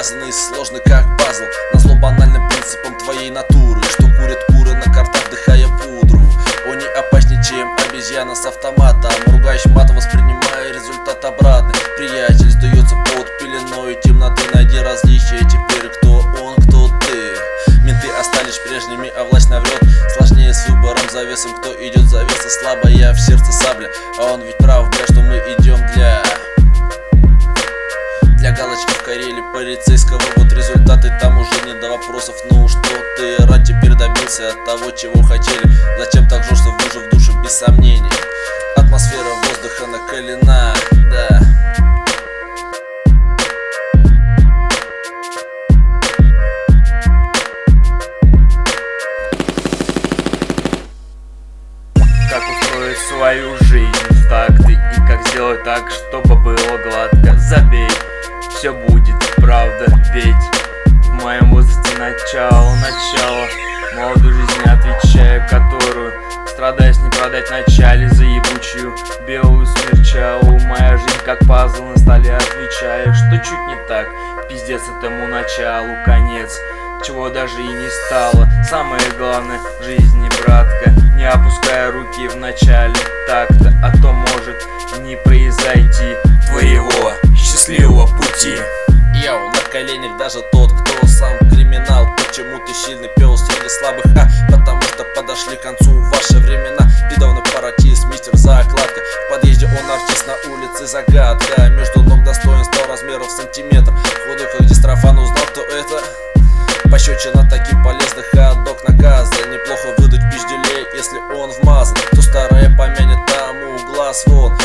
связанный, сложный как пазл. Назло банальным принципам твоей натуры, что курят куры на картах, вдыхая пудру. Они опаснее, чем обезьяна с автоматом. Ругаешь матом, воспринимая результат обратный. Приятель сдается под пеленой темноты. Найди различия, теперь кто он, кто ты. Менты остались прежними, а власть наврет. Сложнее с выбором завесом, кто идет завеса. Слабая в сердце сабля, а он ведь прав, бля, что мы идем для галочки в Карелии полицейского. Вот результаты, там уже не до вопросов. Ну что ты, рад, теперь добился от того, чего хотели. Зачем так жестко в душу без сомнений? Атмосфера воздуха накалена, да. Как устроить свою жизнь в такты и как сделать так, чтобы было гладко. Забей, все будет правда, ведь в моем возрасте начало молодой жизни отвечаю, которую страдаясь не продать вначале за ебучую белую смерчалу. Моя жизнь как пазл на столе, отвечаю, что чуть не так, пиздец этому началу конец, чего даже и не стало. Самое главное в жизни, братка, не опуская руки в начале такта, а то может не произойти твоего счастливого пути. Йоу, на коленях даже тот, кто сам криминал. Почему ты сильный пес среди слабых? Потому что подошли к концу ваши времена. Пидовный паратист, мистер закладка. В подъезде он артист, на улице загадка. Между ног достоинства размеров сантиметр. Худой как дистрофан, узнал, кто это. Пощечина таким полезных, хот-дог наказа. Неплохо выдать пизделей, если он вмазан. То старая помянет, тому глаз вон.